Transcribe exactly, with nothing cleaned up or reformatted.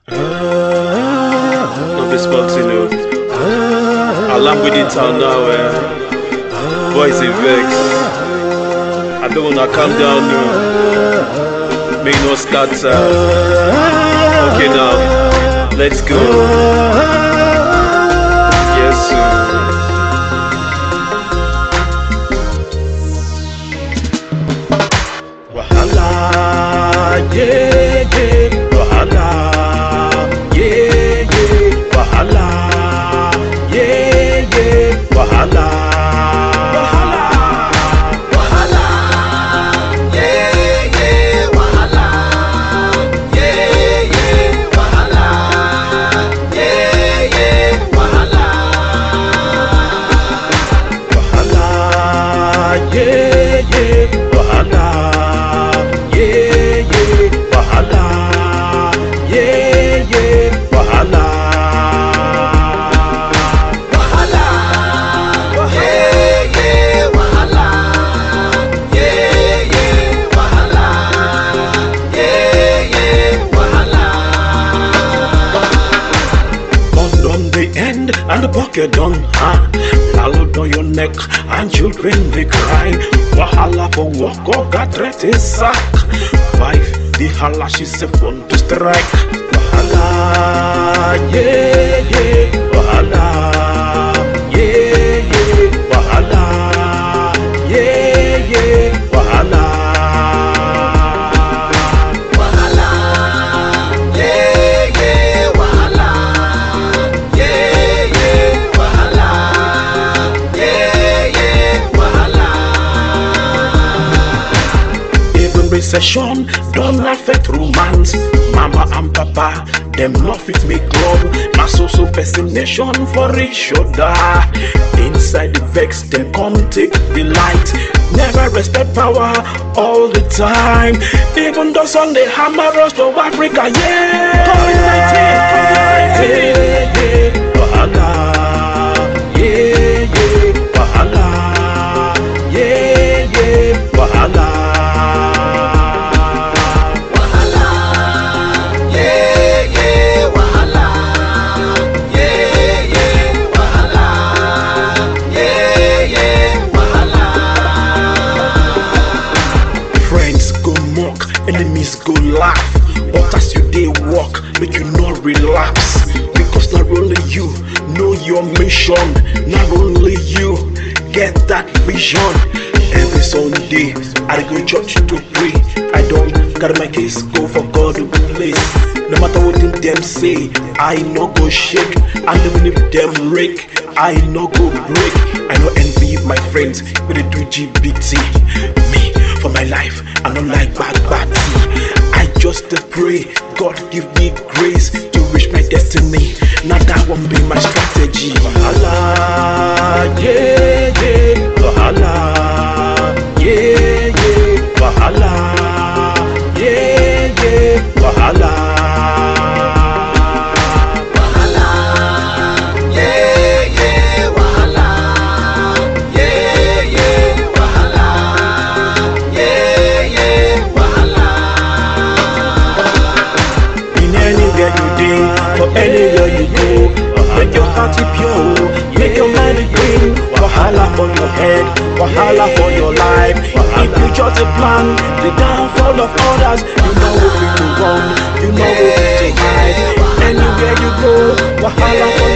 No be sporting o. Alarm with the town now, eh? Boys in vex. I don't wanna calm down, no. Make no scatter. Okay now, let's go. Yes, sir. Wahala, yeah, yeah. Wahala, yeah, yeah. Wahala, yeah, yeah. Wahala, wahala, Wahala, yeah, yeah, wahala, yeah, yeah, wahala, yeah, yeah, wahala. wahala, yeah, yeah. Wahala, yeah, yeah. Wahala, yeah, yeah. Wahala, Wahala, yeah, yeah, wahala, yeah, yeah, wahala, yeah, yeah, wahala. Bond on the end and the pocket on hand. Loud on your neck and children they cry. Wahala for work or got threat is sack. Wife the hala she's a phone to strike. Wahala, yeah, yeah. Wahala, yeah, yeah. Wahala, yeah, yeah. Wahala. Wahala, yeah, yeah, wahala, yeah, yeah, wahala, yeah, yeah, wahala. Even recession don't affect romance. Mama and papa, them not fit make love. Na so so fascination for each other. Inside the vex, them come take delight. Never respect power all the time. Even though Sunday hammer us to Africa, yeah. COVID nineteen, COVID nineteen, yeah. Wahala, yeah, yeah. Wahala, yeah, yeah. Wahala. Wahala, yeah, yeah, wahala, yeah, yeah, wahala, yeah, yeah, wahala. Friends go mock, enemies go laugh. But as you dey walk, make you not relapse. Because not only you know your mission, not only you get that vision. Every Sunday, I go church to pray. I don't carry my case, go for God to place. No matter what them say, I no go shake. And even if them rake, I no go break. I no envy my friends with the do G B T. Me, for my life, I don't like bad bad tea. I just uh, pray, God give me grace to reach my destiny. Now that won't be my strategy. Wahala, yeah, yeah. Wahala, yeah, yeah. Wahala, yeah, yeah. Wahala. Wahala, yeah, yeah, wahala, yeah, yeah, wahala, yeah, yeah, wahala. In anywhere you dey, for anywhere you go, make your heart pure, make your mind clean. Wahala for your head, wahala for your life. If you just a plan, the downfall of others, you know what to run, you know what to hide. Anywhere you go, wahala for